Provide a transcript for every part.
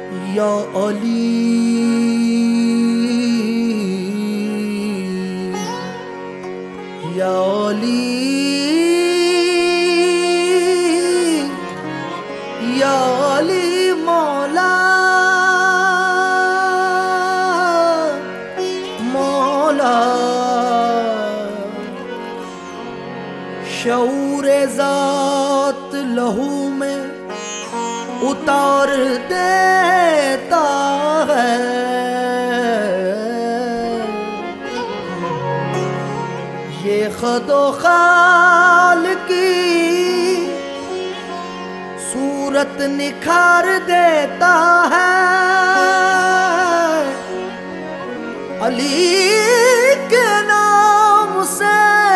या अली या अली या अली मौला मौला शऊरे ज़ात लहू में उतार देता है। ये खदो खाल की सूरत निखार देता है। अली के नाम से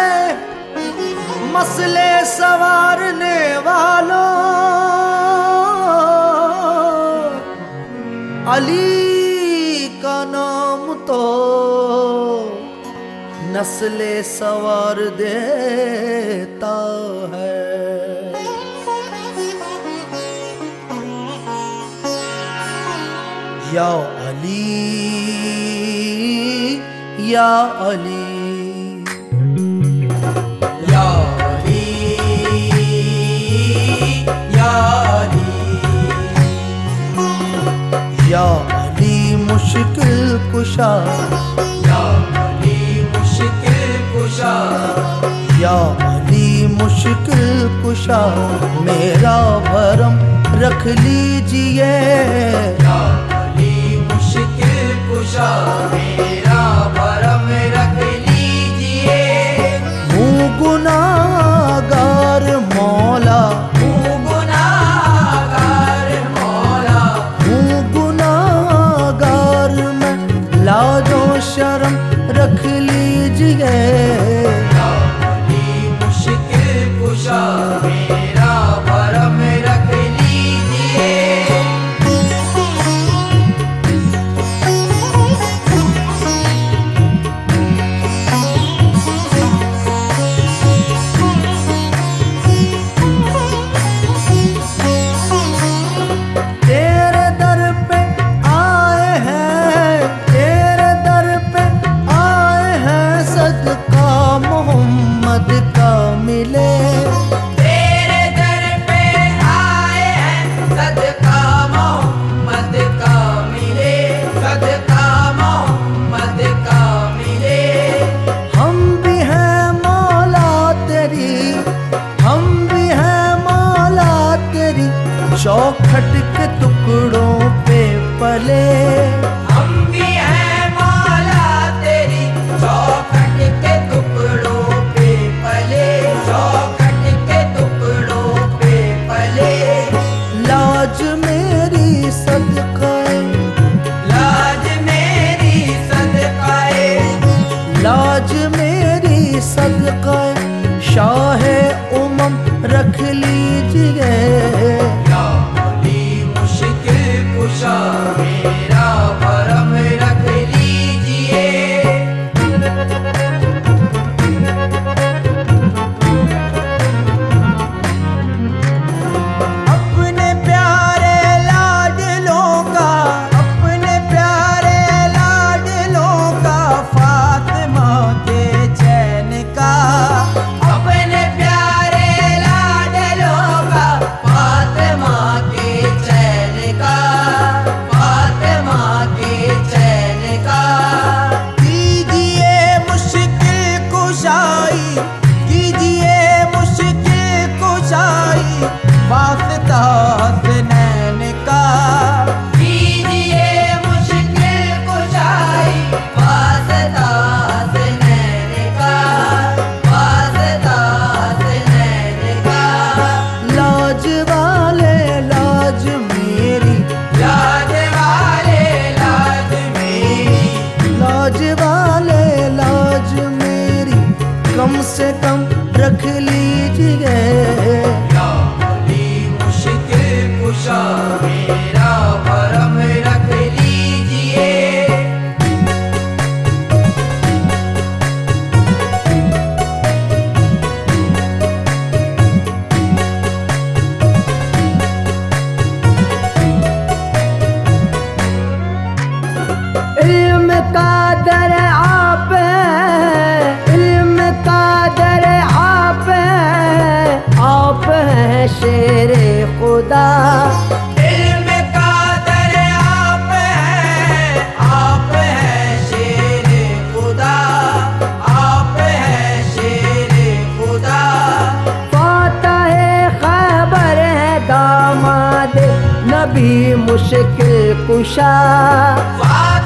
मसले सवारने वालों, अली का नाम तो नस्ले सवार देता है। या अली या अली या अली या अली या अली मुश्किल कुशा या अली मुश्किल कुशा या अली मुश्किल कुशा मेरा भरम रख लीजिए। या अली मुश्किल कुशा मेरा भरम रख लीजिए। हूँ गुनाहगार मौला हूँ गुनाहगार मौला हूँ गुनाहगार मैं लाजो शर्म रख लीजिए। या अली मुश्किल कुशा मेरा भरम रख लीजिए। तेरे दर पे आए हैं, तेरे दर पे आए हैं, सदका मोहम्मद का मिले। तेरे दर पे आए हैं, सदका मोहम्मद का मिले। सदका मोहम्मद का मिले। हम भी हैं मौला तेरी, हम भी हैं मौला तेरी, चौखट के टुकड़ों पे पले। हम भी हैं मौला तेरी, चौखट के टुकड़ों पे पले। चौखट के टुकड़ों पे पले। लाज मेरी सदकाए, लाज मेरी सदकाए, लाज मेरी सदकाए शाहे उमम रख लीजिए। या अली मुश्किल कुशा मेरा भरम रख लीजिए। अपने प्यारे लाडलों का, अपने प्यारे लाडलों का, फातिमा के चैन का। अपने प्यारे लाडलों का, फातिमा के चैन का। कुशा।